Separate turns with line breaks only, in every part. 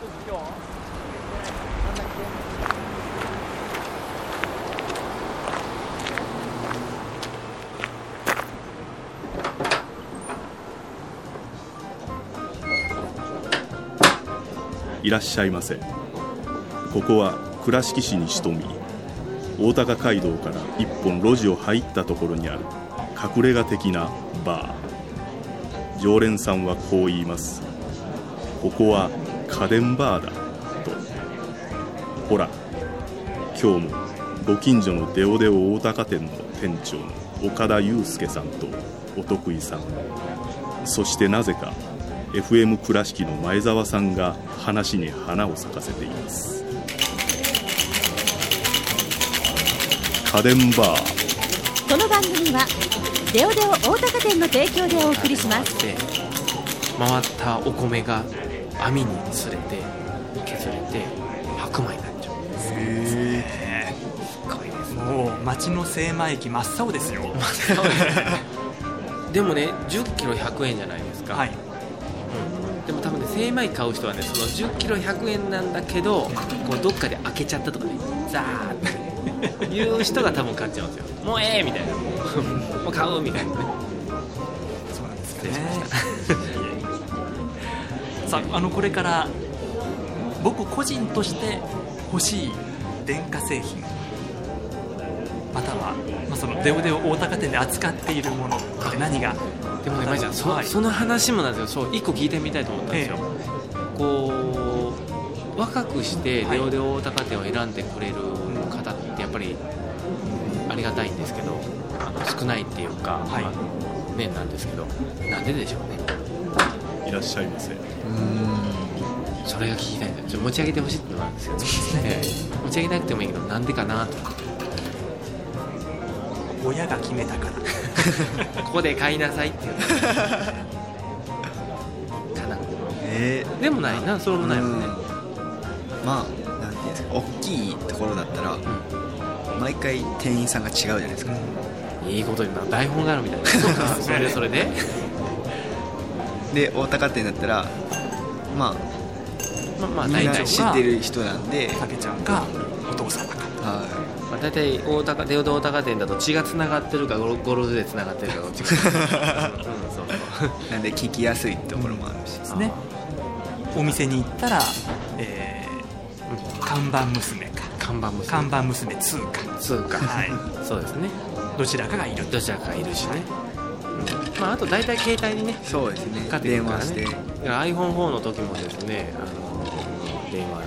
いらっしゃいませ。ここは倉敷市に潜み、大高街道から一本路地を入ったところにある隠れ家的なバー。常連さんはこう言います。ここは家電バーだと。ほら、今日もご近所のデオデオ大高店の店長の岡田祐介さんとお得意さん、そしてなぜかFM 倉敷の前澤さんが話に花を咲かせています。家電バー。
この番組はデオデオ大高店の提供でお送りします。
回ったお米が網につれて削れて白米になっちゃうんです。すごいですね。
もう町の精米機真っ青ですよ。
でもね、10キロ100円じゃないですか。はい。でも多分ね、精米買う人はね、その10キロ100円なんだけど、こうどっかで開けちゃったとかね、ザーっていう人が多分買っちゃうんですよ。もうええみたいな、もう買うみたいなね。
そうなんですね。さあ、これから僕個人として欲しい電化製品、または、そのデオデオ大高店で扱っているものって何が。
でもね、マジでその話もなんですよ。そう、1個聞いてみたいと思ったんですよ。こう若くしてデオデオ大高店を選んでくれる方ってやっぱりありがたいんですけど、少ないっていうか、ね、なんですけど、なんででしょうね。
いらっしゃいませ。
それが聞きたいんですよ。持ち上げてほしいってのがあるんですよ。持ち上げなくてもいいけど、なんでかなと。
親が決めたから
ここで買いなさいっていうかな。でもないな、それもないもんね。
まあ、なんていうんですか、大きいところだったら、毎回店員さんが違うじゃないですか。
いいことにな、台本があるみたいな。そうか、それで
で、大高店だったら、まあみんな知ってる人なんで、
たけちゃんかお父さんだか。
大体デオデオ大高店だと血がつながってるかゴルフでつながってるかどっちか
なんで聞きやすいところもあるし
ですね。お店に行ったら、看板娘か看板娘2か、
はい、そうですね。
どちらかがいるしね。
あと大体携帯にね、
そうですね、
かけてるからね。
電話して
iPhone4 の時もですね、電話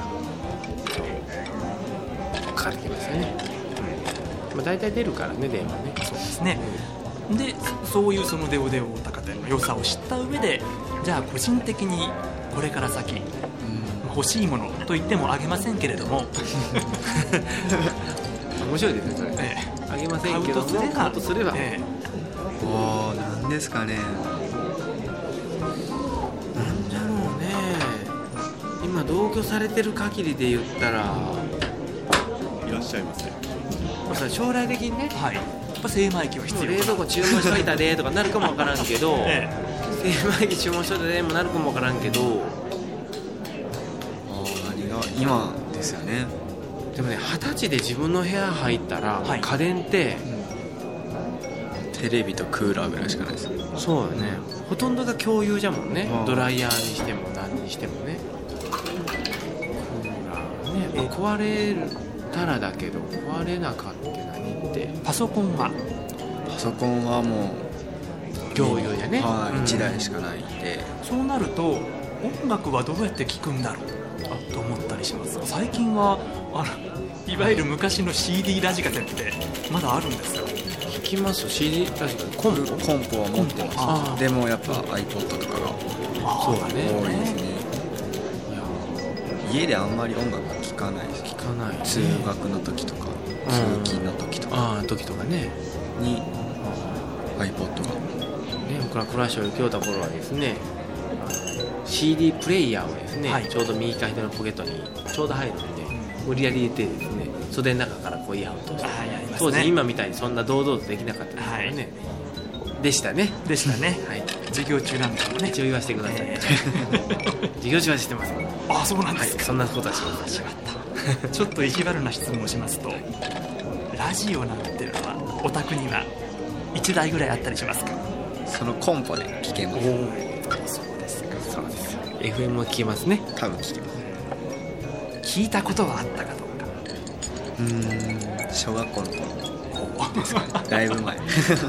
かかってきますよね。大体出るからね、電話ね。
そうですね。で、そういうそのデオデオ大高店の良さを知った上で、じゃあ個人的にこれから先、欲しいものと言ってもあげませんけれども
面白いですね、それ。あげませんけども、買うとすれば、
なんですかね。
なんだろうね。今同居されてる限りで言ったら、
いらっしゃいませ。
将来的にね、
やっぱ精米機は必要。
冷蔵庫注文しといたでとかなるかもわからんけど、精米機注文しといたでもなるかもわからんけど、
何が今ですよね。
でもね、20歳で自分の部屋入ったら、家電って、
テレビとクーラーぐらいしかないです。
そうよね、ほとんどが共有じゃもんね。ドライヤーにしても何にしてもね。壊れたらだけど、壊れなかった何って。
パソコンは
もう
共有でね、
1台しかないんで、
そうなると音楽はどうやって聴くんだろうと思ったりします。最近はいわゆる昔の CD ラジカセってまだあるんですよ。
聞きます。 CD ラジカセ、コンポ
は持ってます。でもやっぱ iPod とかが
そうだね、
多いですね。家であんまり音楽聴かないです。通学の時とか通勤の時とか
ね
に iPod が
僕ら暮らしを行きよった頃はですね、CD プレイヤーをですね、ちょうど右か左のポケットにちょうど入るので、無理やり入れてですね、袖の中からこうイヤホンとして、当時今みたいにそんな堂々とできなかったですからね、でしたね。
はい、授業中なんかもね、
一応言わせてください。 授業中はしてません。
あ、そうなんですか。
そんなことはしません。
しまったちょっと意地悪な質問をしますと、ラジオなんていうのはお宅には1台ぐらいあったりしますか？
そのコンポで聞けます。
そうですか。
そうです。FM も聞けますね。
多分聞けます。
聞いたことはあったかどうか。
小学校の頃ですかね。だいぶ前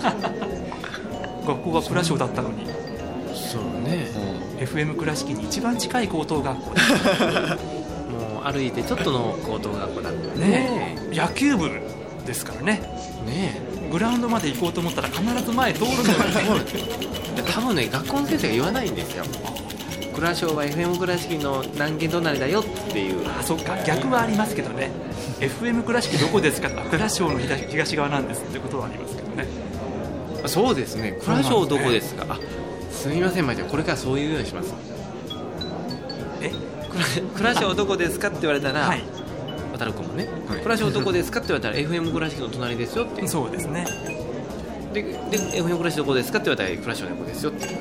学校が倉小だったのに、
そうね、
FM 倉敷に一番近い高等学校
もう歩いてちょっとの高等学校だった
ね。野球部ですからね。グラウンドまで行こうと思ったら必ず前通るのよね
多分ね、学校の先生が言わないんですよ。倉小は FM 倉敷の何軒隣だよっていう。
あ、そっか、逆はありますけどね。FM 倉敷どこですか？倉小の東側なんですってことはありますけどね。
そうですね。倉小どこですか？あ、すみません、これからそういうようにします。倉小どこですかって言われたら、渡る君もね、倉小どこですかって言われたら FM 倉敷の隣ですよって。
そうですね。
で FM 倉敷どこですかって言われたら倉小の横ですよって。はい、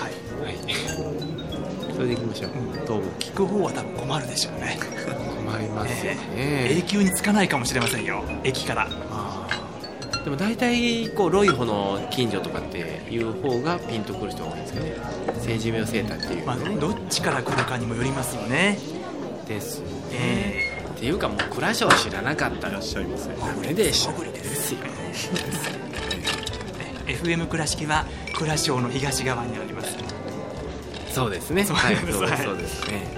それでいきましょう。どうも
聞く方は多分困るでしょうね。
困りますよね。
永久につかないかもしれませんよ、駅から。
でも大体こうロイホの近所とかっていう方がピンとくる人が多いんですけどね。成寿命セーターっていう、ね、
どっちから来るかにもよりますよね。
ですね。っていうかもう倉小知らなかったらいらっしゃいませ。無理でしょ。ですよ。
FM 倉敷は倉小の東側にあります。
そうですね。
はい、そうですね。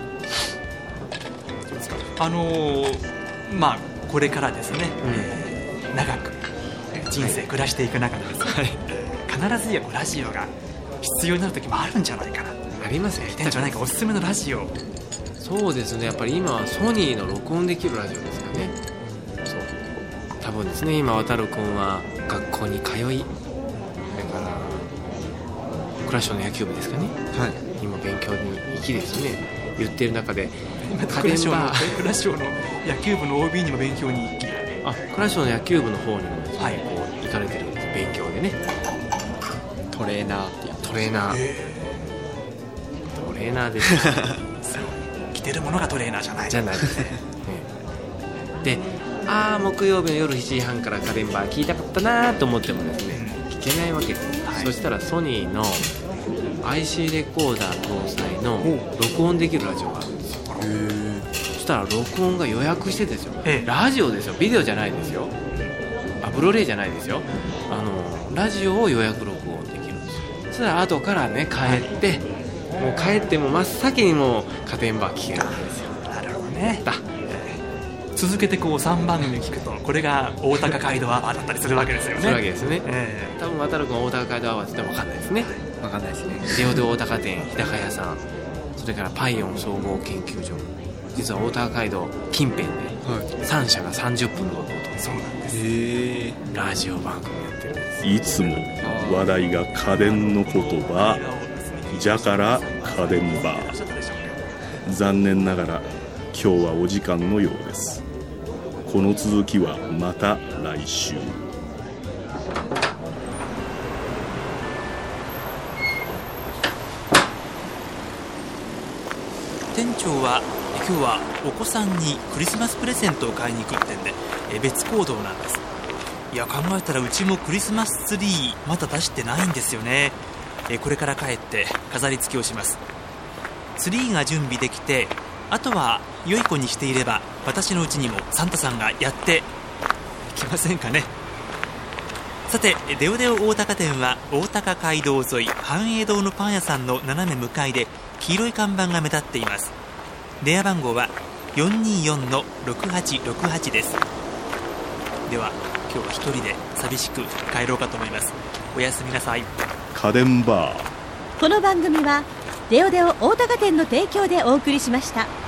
まあこれからですね、長く人生暮らしていく中でですね、必ずやラジオが必要になる時もあるんじゃないかな。
ありますよ。
店長何かおすすめのラジオ。
そうですね。やっぱり今はソニーの録音できるラジオですかね。そう。多分ですね。今渡る君は学校に通い、それから倉小の野球部ですかね。はい。今勉強に行きですね。言ってる中で
倉小の野球部の OB にも勉強に行き。
倉小の野球部の方にもですね、こう行かれてるんです。勉強でね。トレーナーっていうトレーナーです
着てるものがトレーナーじゃない
ですね。で、木曜日の夜7時半からカレンバー聞いたかったなと思ってもですね、聞けないわけです。そしたらソニーの IC レコーダー搭載の録音できるラジオがあるんですよ。そしたら録音が予約してですよ。ラジオですよ。ビデオじゃないですよ。ブルーレイじゃないですよ。ラジオを予約録音できるんですよ。そしたら後からね帰っても真っ先にもうカテンバー聞けるんですよ。
なるほどね。続けてこう3番組聞くと、これが大高街道アワーだったりするわけですよね。
そういうわけですね。多分渡る君は大高街道アワーって言っても分かんないですね。
分かんないですね。
デオデ大高店日高屋さん、それからパイオン総合研究所、実は大高街道近辺で3社が30分の
そうなんです。
ラジオ番組やってるんです。
いつも話題が家電の言葉じゃから家電バー。残念ながら今日はお時間のようです。この続きはまた来週。
店長は今日はお子さんにクリスマスプレゼントを買いに行くってんで別行動なんです。いや、考えたらうちもクリスマスツリーまだ出してないんですよね。これから帰って飾り付けをします。ツリーが準備できて、あとは良い子にしていれば私のうちにもサンタさんがやってきませんかね。さて、デオデオ大高店は大高街道沿い繁栄堂のパン屋さんの斜め向かいで黄色い看板が目立っています。電話番号は 424-6868 です。では今日は一人で寂しく帰ろうかと思います。おやすみなさい。
家電バー。
この番組はデオデオ大高店の提供でお送りしました。